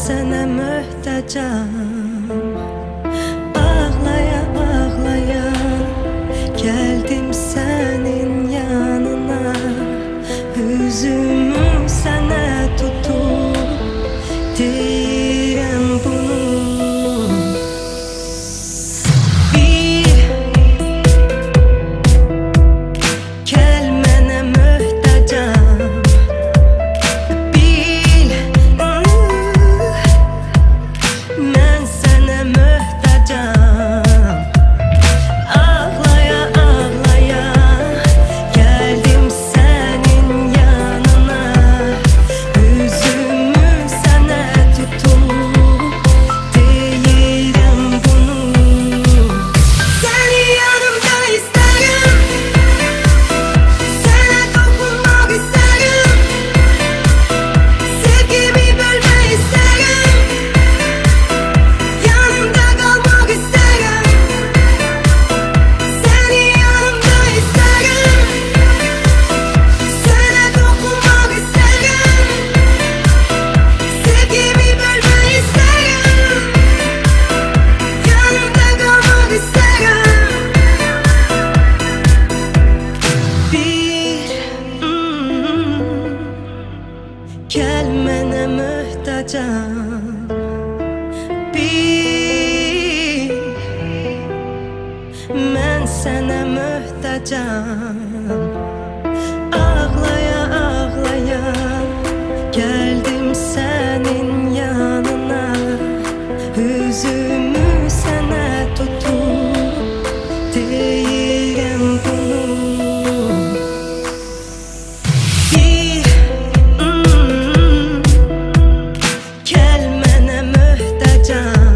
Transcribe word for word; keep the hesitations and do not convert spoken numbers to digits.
sana muhtacam. Ağlaya ağlaya geldim senin yanına. Üzümü sana tutup diyem bunu. Bir kelmene muhtacam. Bil, ben sana muhtacam. Ağlaya ağlaya geldim senin yanına. Üzümü sana tutup diyem bunu. Seni yanımda isterim, sana dokunmak isterim. Sevgimi bölme isterim, yanımda kalmak isterim. Seni yanımda isterim, sana dokunmak isterim. Sevgimi bölme isterim, yanımda kalmak isterim. Bir mm, kelmene muhtacam. Bir ben sana muhtacam. Ağlaya ağlaya geldim senin yanına. Üzümü sana tutup diyem bunu. Bir mm, kelmene muhtacam.